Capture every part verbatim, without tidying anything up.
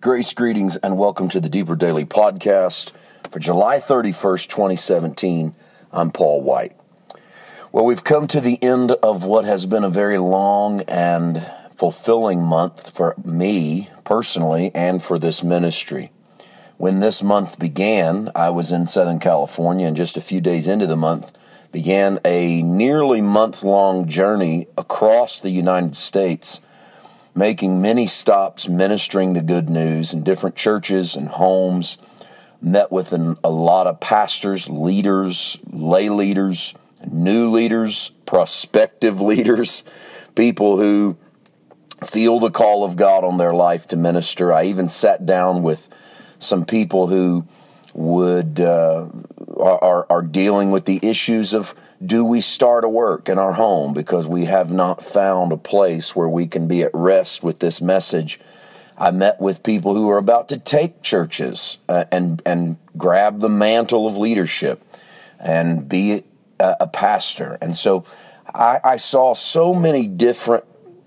Grace, greetings, and welcome to the Deeper Daily Podcast for July thirty-first, twenty seventeen. I'm Paul White. Well, we've come to the end of what has been a very long and fulfilling month for me personally and for this ministry. When this month began, I was in Southern California, and just a few days into the month, began a nearly month-long journey across the United States, making many stops, ministering the good news in different churches and homes, met with an, a lot of pastors, leaders, lay leaders, new leaders, prospective leaders, people who feel the call of God on their life to minister. I even sat down with some people who would uh, are, are dealing with the issues of, do we start a work in our home because we have not found a place where we can be at rest with this message? I met with people who are about to take churches uh, and and grab the mantle of leadership and be a, a pastor. And so I, I saw so many different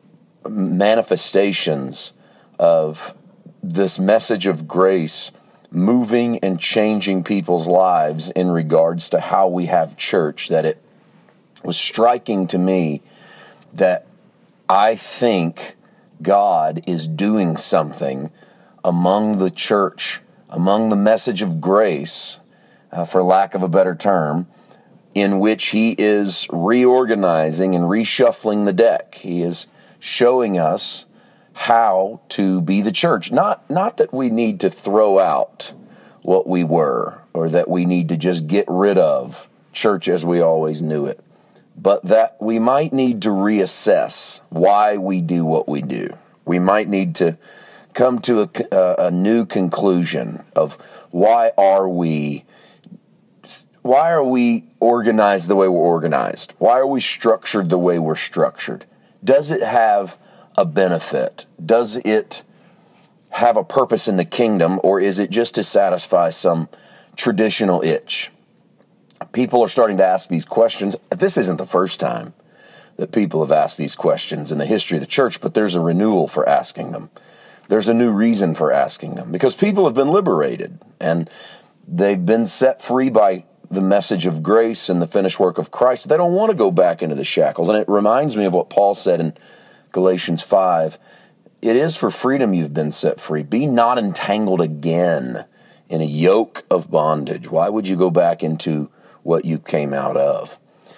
manifestations of this message of grace moving and changing people's lives in regards to how we have church, that it was striking to me that I think God is doing something among the church, among the message of grace, uh, for lack of a better term, in which He is reorganizing and reshuffling the deck. He is showing us how to be the church. Not not that we need to throw out what we were, or that we need to just get rid of church as we always knew it, but that we might need to reassess why we do what we do. We might need to come to a, a, a new conclusion of why are we why are we organized the way we're organized? Why are we structured the way we're structured? Does it have a benefit? Does it have a purpose in the kingdom, or is it just to satisfy some traditional itch? People are starting to ask these questions. This isn't the first time that people have asked these questions in the history of the church, but there's a renewal for asking them. There's a new reason for asking them, because people have been liberated and they've been set free by the message of grace and the finished work of Christ. They don't want to go back into the shackles. And it reminds me of what Paul said in Galatians five. It is for freedom you've been set free. Be not entangled again in a yoke of bondage. Why would you go back into what you came out of?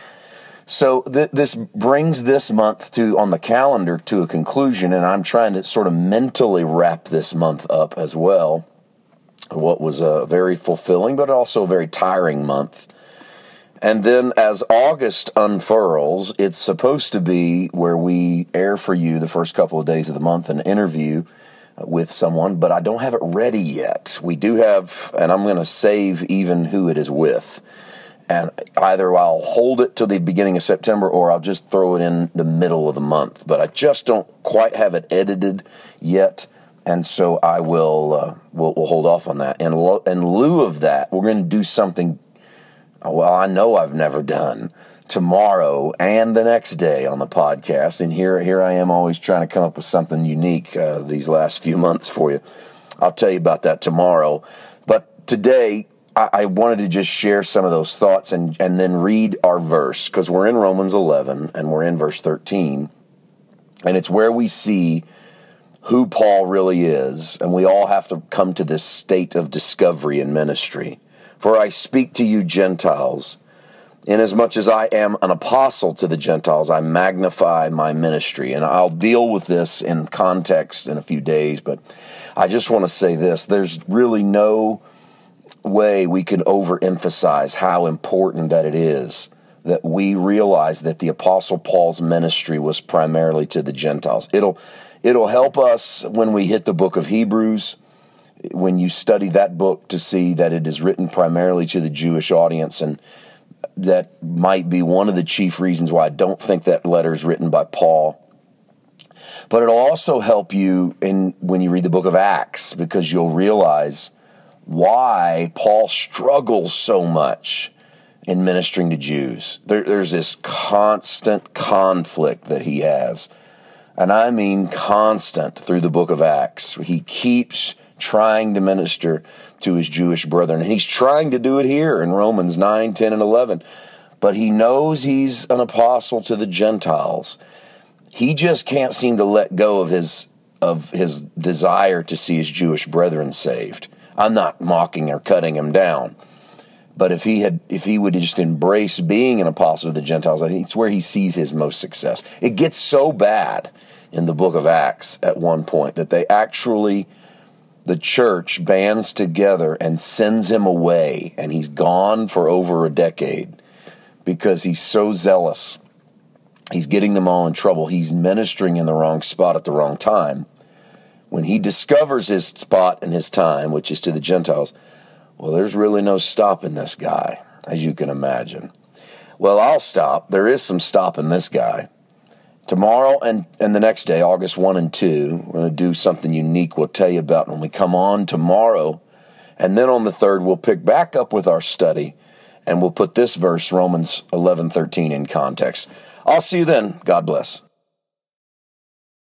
So th- this brings this month to on the calendar to a conclusion, and I'm trying to sort of mentally wrap this month up as well. What was a very fulfilling but also a very tiring month. And then as August unfurls, it's supposed to be where we air for you the first couple of days of the month an interview with someone, but I don't have it ready yet. We do have, and I'm going to save even who it is with. And either I'll hold it till the beginning of September, or I'll just throw it in the middle of the month. But I just don't quite have it edited yet, and so I will uh, we'll, we'll hold off on that. In, lo- in lieu of that, we're going to do something, well, I know I've never done, tomorrow and the next day on the podcast. And here, here I am always trying to come up with something unique uh, these last few months for you. I'll tell you about that tomorrow. But today, I, I wanted to just share some of those thoughts and, and then read our verse, because we're in Romans eleven and we're in verse thirteen. And it's where we see who Paul really is. And we all have to come to this state of discovery in ministry. For I speak to you Gentiles, inasmuch as I am an apostle to the Gentiles, I magnify my ministry. And I'll deal with this in context in a few days, but I just want to say this. There's really no way we can overemphasize how important that it is that we realize that the Apostle Paul's ministry was primarily to the Gentiles. It'll, it'll help us when we hit the book of Hebrews, when you study that book, to see that it is written primarily to the Jewish audience, and that might be one of the chief reasons why I don't think that letter is written by Paul. But it'll also help you in when you read the book of Acts, because you'll realize why Paul struggles so much in ministering to Jews. There, there's this constant conflict that he has, and I mean constant, through the book of Acts. He keeps trying to minister to his Jewish brethren. And he's trying to do it here in Romans nine, ten, and eleven. But he knows he's an apostle to the Gentiles. He just can't seem to let go of his of his desire to see his Jewish brethren saved. I'm not mocking or cutting him down. But if he had, if he would just embrace being an apostle to the Gentiles, I think it's where he sees his most success. It gets so bad in the book of Acts at one point that they actually, the church bands together and sends him away, and he's gone for over a decade because he's so zealous. He's getting them all in trouble. He's ministering in the wrong spot at the wrong time. When he discovers his spot and his time, which is to the Gentiles, well, there's really no stopping this guy, as you can imagine. Well, I'll stop. There is some stopping this guy. Tomorrow and, and the next day, August first and second, we're going to do something unique we'll tell you about when we come on tomorrow. And then on the third, we'll pick back up with our study, and we'll put this verse, Romans eleven thirteen, in context. I'll see you then. God bless.